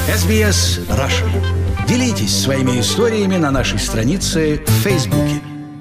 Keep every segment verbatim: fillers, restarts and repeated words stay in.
эс би эс Russian. Делитесь своими историями на нашей странице в Фейсбуке.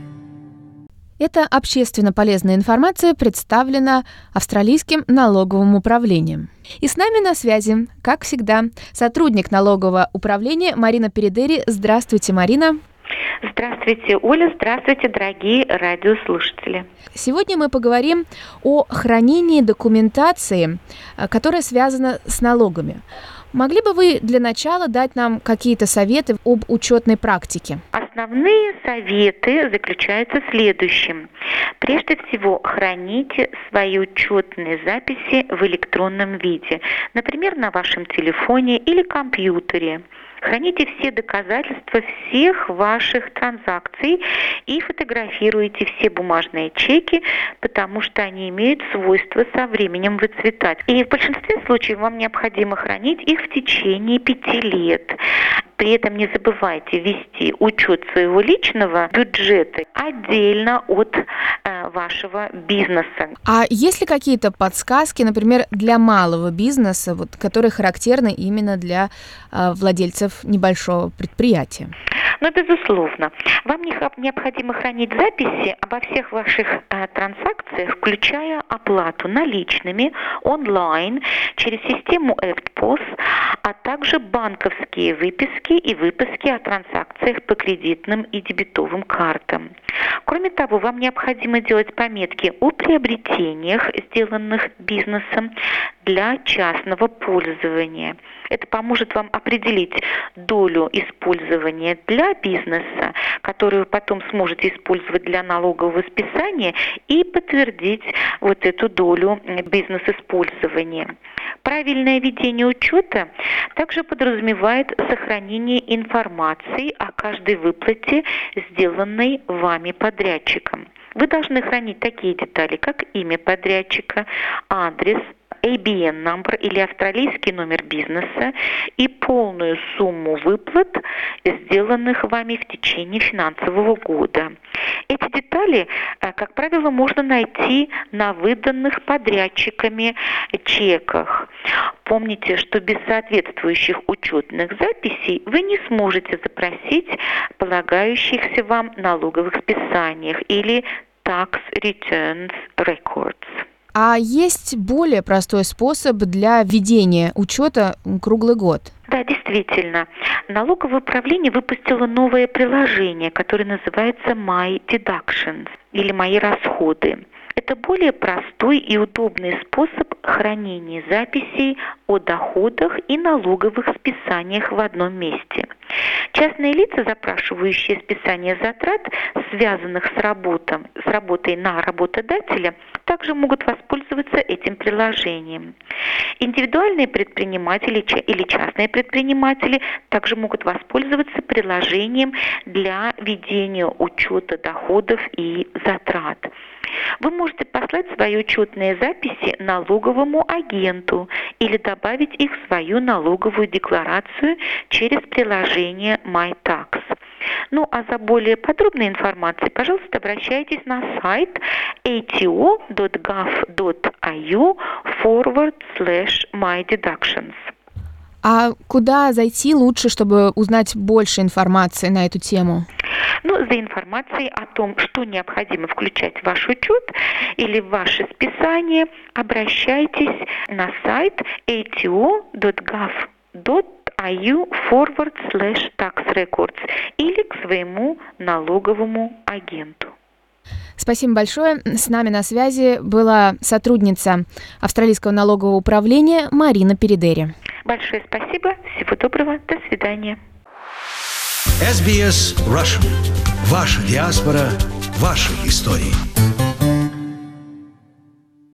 Эта общественно полезная информация представлена Австралийским налоговым управлением. И с нами на связи, как всегда, сотрудник налогового управления Марина Передери. Здравствуйте, Марина. Здравствуйте, Оля. Здравствуйте, дорогие радиослушатели. Сегодня мы поговорим о хранении документации, которая связана с налогами. Могли бы вы для начала дать нам какие-то советы об учетной практике? Основные советы заключаются в следующем. Прежде всего, храните свои учетные записи в электронном виде, например, на вашем телефоне или компьютере. Храните все доказательства всех ваших транзакций и фотографируйте все бумажные чеки, потому что они имеют свойство со временем выцветать. И в большинстве случаев вам необходимо хранить их в течение пяти лет. При этом не забывайте вести учет своего личного бюджета отдельно от э, вашего бизнеса. А есть ли какие-то подсказки, например, для малого бизнеса, вот, которые характерны именно для э, владельцев небольшого предприятия? Ну, безусловно. Вам необходимо хранить записи обо всех ваших э, транзакциях, включая оплату наличными, онлайн, через систему и эф ти пи о эс, а также банковские выписки и выписки о транзакциях по кредитным и дебетовым картам. Кроме того, вам необходимо делать пометки о приобретениях, сделанных бизнесом для частного пользования. Это поможет вам определить долю использования для бизнеса, которую вы потом сможете использовать для налогового списания, и подтвердить вот эту долю бизнес-использования. Правильное ведение учета также подразумевает сохранение информации о каждой выплате, сделанной вами подрядчиком. Вы должны хранить такие детали, как имя подрядчика, адрес, эй би эн номер или австралийский номер бизнеса и полную сумму выплат, сделанных вами в течение финансового года. Эти детали, как правило, можно найти на выданных подрядчиками чеках. Помните, что без соответствующих учетных записей вы не сможете запросить полагающихся вам налоговых списаниях или tax returns records. А есть более простой способ для ведения учета круглый год? Да, действительно. Налоговое управление выпустило новое приложение, которое называется My Deductions или «Мои расходы». Это более простой и удобный способ хранения записей о доходах и налоговых списаниях в одном месте. Частные лица, запрашивающие списание затрат, связанных с, работом, с работой на работодателя, также могут воспользоваться этим приложением. Индивидуальные предприниматели или частные предприниматели также могут воспользоваться приложением для ведения учета доходов и затрат. Вы можете послать свои учетные записи налоговому агенту или добавить их в свою налоговую декларацию через приложение MyTax. Ну а за более подробной информацией, пожалуйста, обращайтесь на сайт эй ти о точка гов точка ай ю forward slash mydeductions. А куда зайти лучше, чтобы узнать больше информации на эту тему? Ну, за информацией о том, что необходимо включать в ваш учет или в ваше списание, обращайтесь на сайт эй ти о точка гов точка ай ю forward slash tax records или к своему налоговому агенту. Спасибо большое. С нами на связи была сотрудница Австралийского налогового управления Марина Передери. Большое спасибо. Всего доброго. До свидания. эс би эс Russian. Ваша диаспора, ваши истории.